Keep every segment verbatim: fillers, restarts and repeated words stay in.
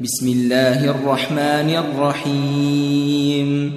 بسم الله الرحمن الرحيم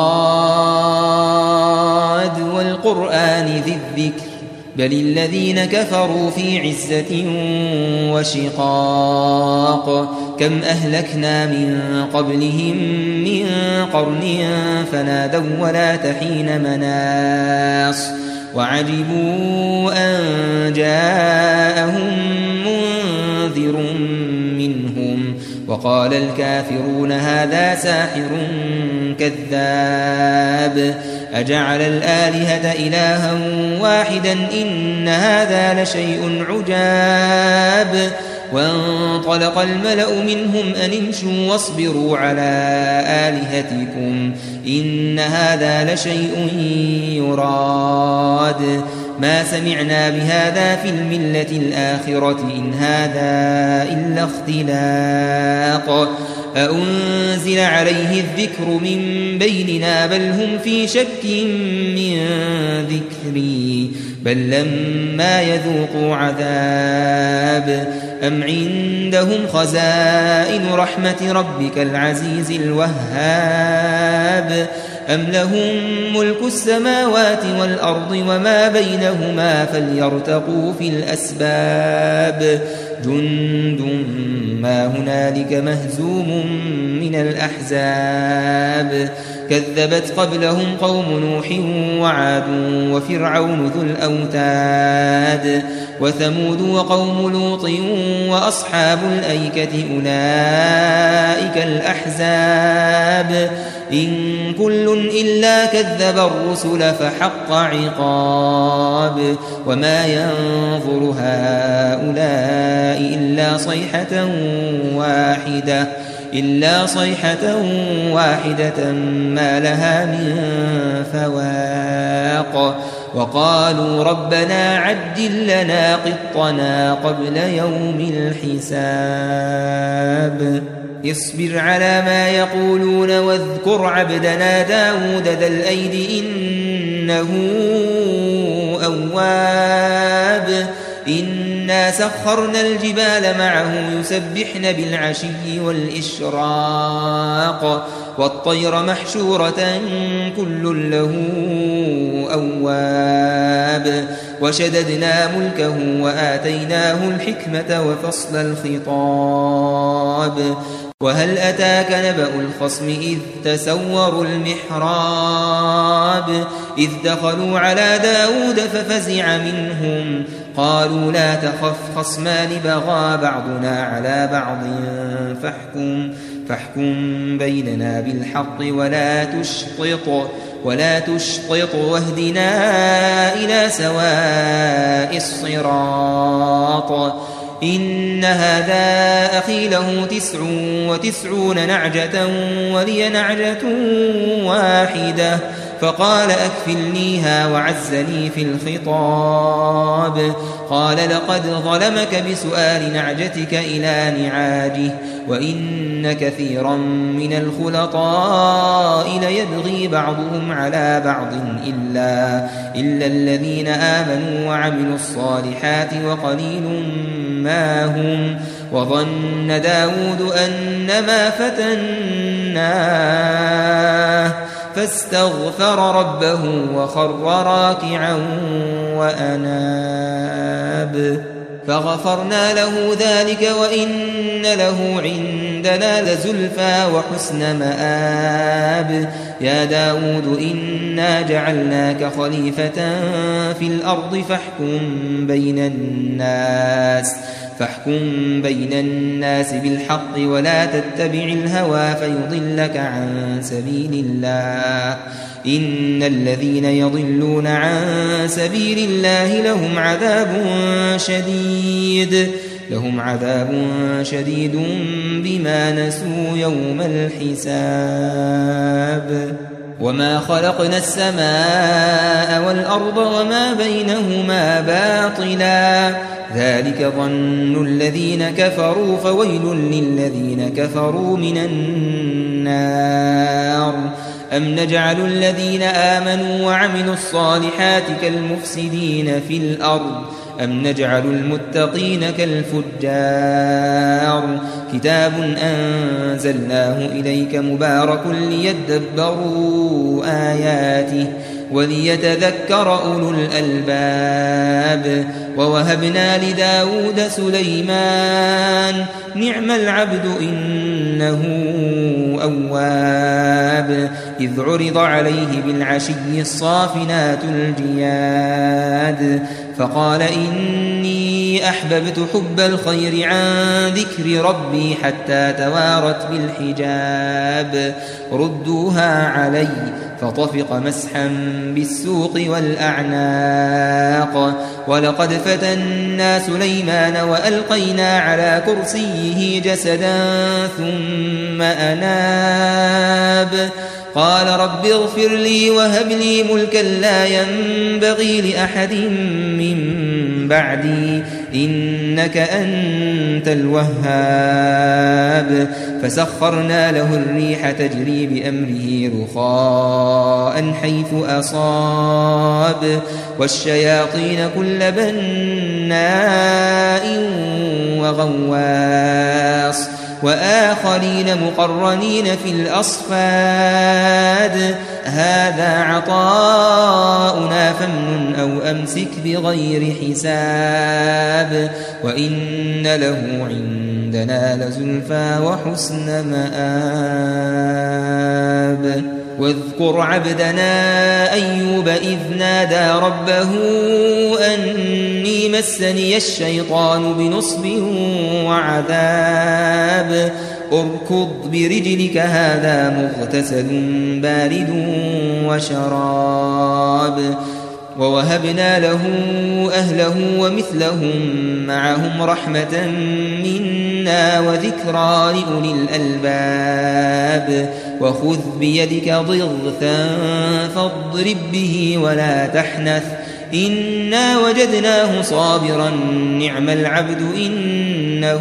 صاد والقرآن ذي الذكر بل الذين كفروا في عزة وشقاق كم أهلكنا من قبلهم من قرن فنادوا ولا تحين مناص وعجبوا أن جاءهم منذر منهم وقال الكافرون هذا ساحر كذاب أجعل الآلهة إلها واحدا إن هذا لشيء عجاب وانطلق الملأ منهم أن امشوا واصبروا على آلهتكم إن هذا لشيء يراد ما سمعنا بهذا في الملة الآخرة إن هذا إلا اختلاق أأنزل عليه الذكر من بيننا بل هم في شك من ذكري بل لما يذوقوا عذاب أم عندهم خزائن رحمة ربك العزيز الوهاب أم لهم ملك السماوات والأرض وما بينهما فليرتقوا في الأسباب جند ما هنالك مهزوم من الأحزاب كذبت قبلهم قوم نوح وعاد وفرعون ذو الأوتاد وثمود وقوم لوط وأصحاب الأيكة أولئك الأحزاب إن كل إلا كذب الرسل فحق عقاب وما ينظر هؤلاء إلا صيحة واحدة إلا صيحة واحدة ما لها من فواق وقالوا ربنا عجل لنا قطنا قبل يوم الحساب اصبر على ما يقولون واذكر عبدنا داود ذا الأيد إنه أواب إنا سخرنا الجبال معه يسبحن بالعشي والإشراق والطير محشورة كل له أواب وشددنا ملكه وآتيناه الحكمة وفصل الخطاب وهل أتاك نبأ الخصم إذ تسوروا المحراب إذ دخلوا على داود ففزع منهم قالوا لا تخف خصمان بغى بعضنا على بعض فاحكم فاحكم بيننا بالحق ولا تشطط ولا تشطط واهدنا إلى سواء الصراط إن هذا أخي له تسع وتسعون نعجة ولي نعجة واحدة فقال أكفلنيها وعزني في الخطاب قال لقد ظلمك بسؤال نعجتك إلى نعاجه وإن كثيرا من الخلطاء ليبغي بعضهم على بعض إلا, إلا الذين آمنوا وعملوا الصالحات وقليل ما هم وظن داود أنما فتناه فاستغفر ربه وخر راكعا وأناب فغفرنا له ذلك وإن له عندنا لزلفى وحسن مآب يا داود إنا جعلناك خليفة في الأرض فاحكم بين الناس فاحكم بين الناس بالحق ولا تتبع الهوى فيضلك عن سبيل الله إن الذين يضلون عن سبيل الله لهم عذاب شديد لهم عذاب شديد بما نسوا يوم الحساب وما خلقنا السماء والأرض وما بينهما باطلا ذلك ظن الذين كفروا فويل للذين كفروا من النار أم نجعل الذين آمنوا وعملوا الصالحات كالمفسدين في الأرض أم نجعل المتقين كالفجار كتاب أنزلناه إليك مبارك ليدبروا آياته وليتذكر أولو الألباب ووهبنا لداود سليمان نعم العبد إنه أواب إذ عرض عليه بالعشي الصافنات الجياد فقال إني أحببت حب الخير عن ذكر ربي حتى توارت بالحجاب ردوها علي فطفق مسحا بالسوق والأعناق ولقد فتنا سليمان وألقينا على كرسيه جسدا ثم أناب قال رب اغفر لي وهب لي ملكا لا ينبغي لأحد من بعدي إنك أنت الوهاب فسخرنا له الريح تجري بأمره رخاء حيث أصاب والشياطين كل بناء وغواص وآخرين مقرنين في الأصفاد هذا عطاؤنا فامنن أو أمسك بغير حساب وإن له عندنا لزلفى وحسن مآب واذكر عبدنا أيوب إذ نادى ربه أني مسني الشيطان بنصب وعذاب اركض برجلك هذا مغتسل بارد وشراب ووهبنا له أهله ومثلهم معهم رحمة منا وذكرى لأولي الألباب وخذ بيدك ضغثا فاضرب به ولا تحنث إنا وجدناه صابرا نعم العبد إنه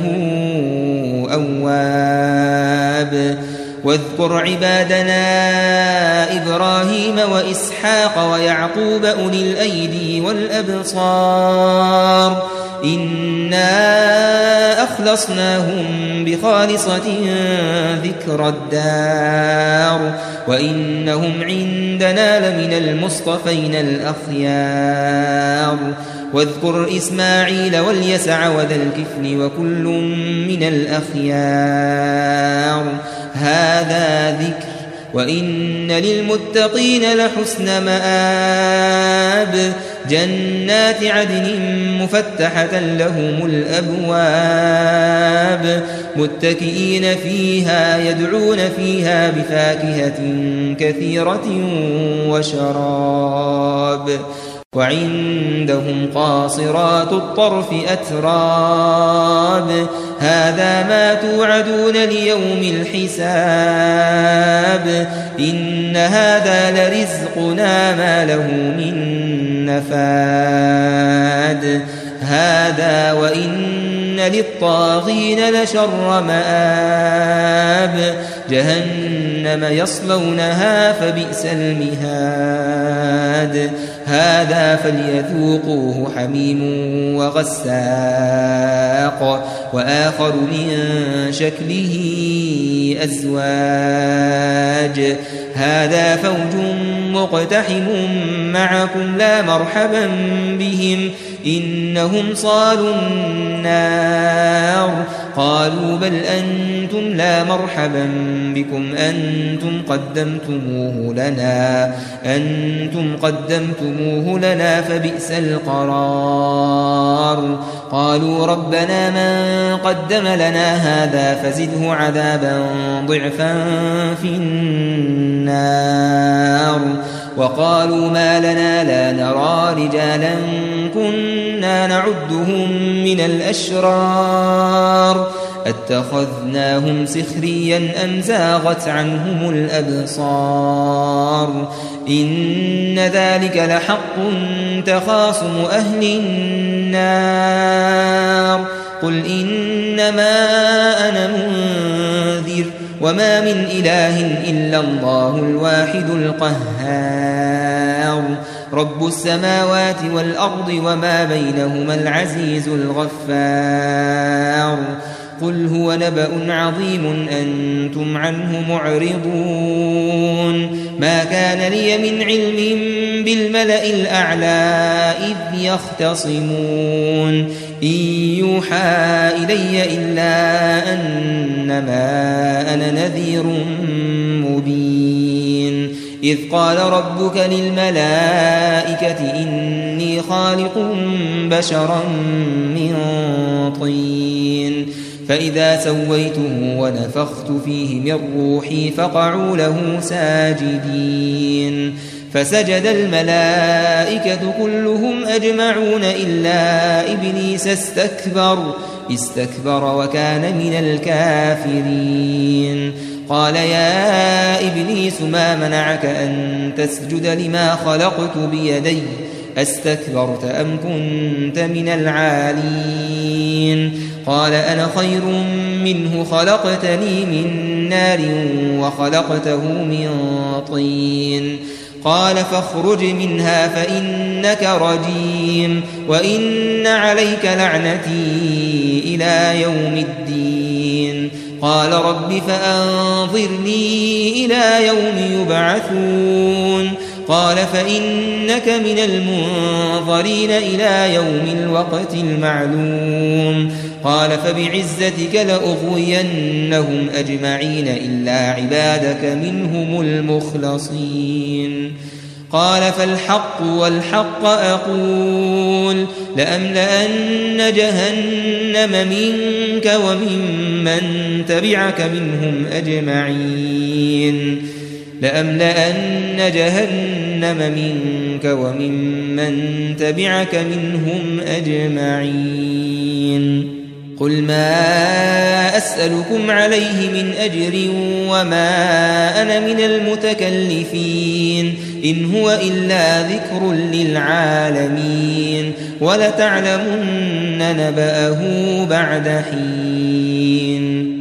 أواب واذكر عبادنا إبراهيم وإسحاق ويعقوب أولي الأيدي والأبصار إنا أخلصناهم بخالصة ذكر الدار وإنهم عندنا لمن المصطفين الأخيار واذكر إسماعيل واليسع وذا الكفل وكل من الأخيار هذا ذكر وإن للمتقين لحسن مآب جنات عدن مفتحة لهم الأبواب متكئين فيها يدعون فيها بفاكهة كثيرة وشراب وعندهم قاصرات الطرف أتراب هذا ما توعدون ليوم الحساب إن هذا لرزقنا ما له من نفاد هذا وإن للطاغين لشر مآب جهنم يصلونها فبئس المهاد هذا فليذوقوه حميم وغساق وآخر من شكله أزواج هذا فوج مقتحم معكم لا مرحبا بهم إنهم صالوا النار قالوا بل أنتم لا مرحبا بكم أنتم قدمتموه لنا أنتم قدمتموه لنا فبئس القرار قالوا ربنا من قدم لنا هذا فزده عذابا ضعفا في النار وقالوا ما لنا لا نرى رجالا كنا نعدهم من الأشرار اتخذناهم سخريا أم زاغت عنهم الأبصار إن ذلك لحق تخاصم أهل النار قل إنما أنا منذر وما من إله إلا الله الواحد القهار رب السماوات والأرض وما بينهما العزيز الغفار قل هو نبأ عظيم أنتم عنه معرضون ما كان لي من علم بالملأ الأعلى إذ يختصمون إن يوحى إلي إلا أنما أنا نذير مبين إذ قال ربك للملائكة إني خالق بشرا من طين فإذا سويته ونفخت فيه من روحي فقعوا له ساجدين فسجد الملائكة كلهم أجمعون إلا إبليس استكبر استكبر وكان من الكافرين قال يا إبليس ما منعك أن تسجد لما خلقت بيدي أستكبرت أم كنت من العالين قال أنا خير منه خلقتني من نار وخلقته من طين قال فاخرج منها فإنك رجيم وإن عليك لعنتي إلى يوم الدين قال رب فأنظرني إلى يوم يبعثون قال فإنك من المنظرين إلى يوم الوقت المعلوم قال فبعزتك لأغوينهم أجمعين إلا عبادك منهم المخلصين قال فالحق والحق أقول لأملأن جهنم منك وممن تبعك منهم أجمعين لأملأن جهنم منك وممن تبعك منهم أجمعين قل ما أسألكم عليه من أجر وما أنا من المتكلفين إن هو إلا ذكر للعالمين ولتعلمن نبأه بعد حين